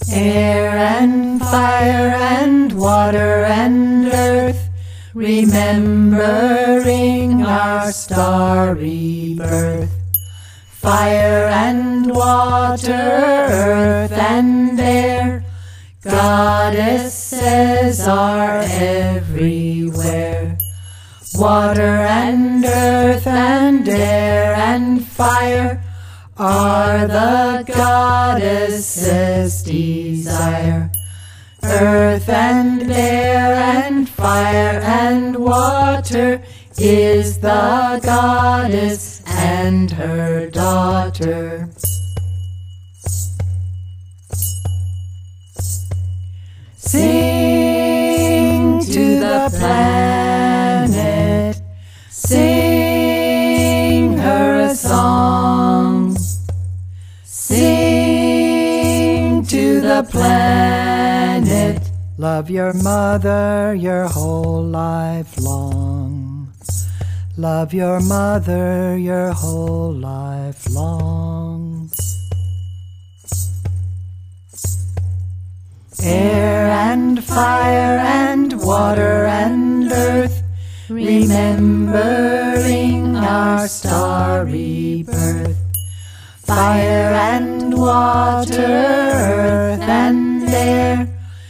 Air and fire and water and earth, remembering our starry birth. Fire and water, earth and air, goddesses are everywhere. Water and earth and air and fire are the goddesses' desire. Earth and air and fire and water is the goddess and her daughter. Sing to the planet, sing her a song. Sing to the planet, love your mother your whole life long. Love your mother your whole life long. Air and fire and water and earth, remembering our starry birth. Fire and water, earth and air,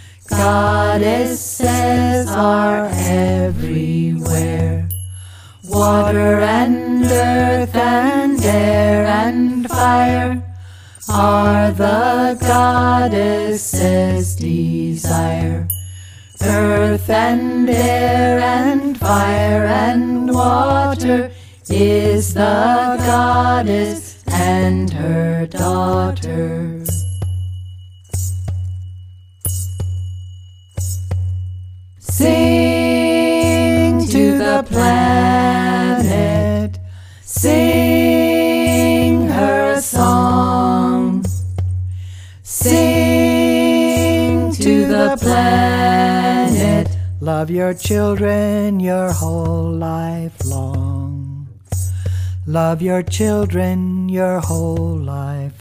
goddesses are everywhere. Water and earth and air and fire are the goddesses' desire. Earth and air and fire and water is the goddess and her daughter. Sing to the planet, sing her a song. Sing to the planet, love your children your whole life long. Love your children your whole life